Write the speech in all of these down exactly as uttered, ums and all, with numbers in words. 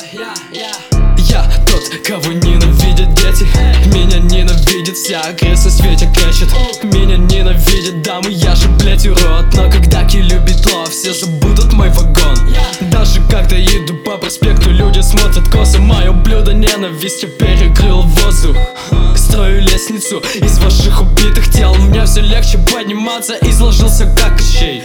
Я тот, кого ненавидят дети. Меня ненавидит вся окрестность, ветер кричит. Меня ненавидят дамы, я же, блять, урод. Но когда любит лов, все забудут мой вагон. Даже когда иду по проспекту, люди смотрят косо. Мое блюдо ненависти перекрыл воздух. Строю лестницу из ваших убитых тел. Мне все легче подниматься, изложился как Кощей.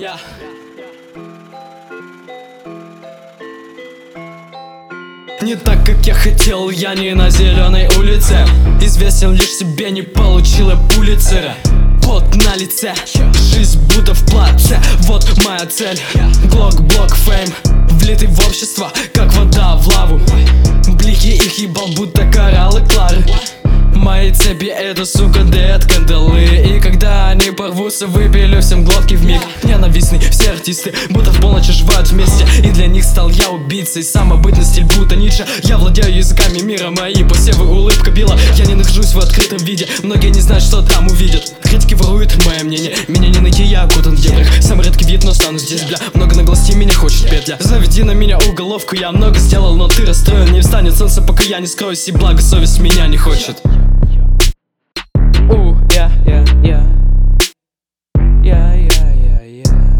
Не так, как я хотел, я не на зеленой улице. Известен лишь себе, не получила пулицера. Пот на лице, жизнь будто в платце. Вот моя цель, глок, блок, фейм. Влитый в общество, как вода в лаву. Блики их ебал, будто кораллы Клары. Мои цепи это, сука, дэд кандалы. И когда они порвутся, выпилю всем глотки вмиг. Ненавистный, все артисты, будто в полночь жевают вместе. И для них стал я убийцей, самобытный стиль будто Ницше. Я владею языками мира, мои посевы улыбка била. Я не нахожусь в открытом виде, многие не знают, что там увидят. Критики воруют мое мнение, меня не найти, я окутан в дебрях. Самый редкий вид, но стану здесь, бля. Много наглости, меня хочет петля. Заведи на меня уголовку, я много сделал, но ты расстроен. Не встанет солнце, пока я не скроюсь, и благо совесть меня не хочет. Ooh, yeah, yeah, yeah. Yeah, yeah, yeah, yeah.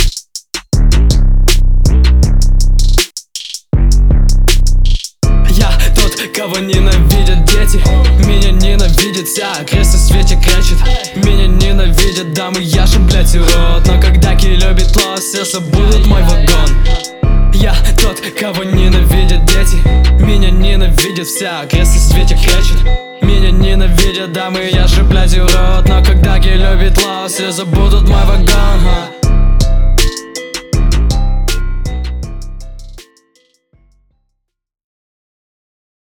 Я тот, кого ненавидят дети. Меня ненавидит вся окрестность, ветер кричит. Меня ненавидят дамы, я же, блять, урод. Но когда любит лос, все забудут мой вагон. Я тот, кого ненавидят дети. Меня ненавидит вся окрестность, ветер кричит. Меня ненавидят дамы, я же, блядь, урод. Но когда любит лос, все забудут мой вагон.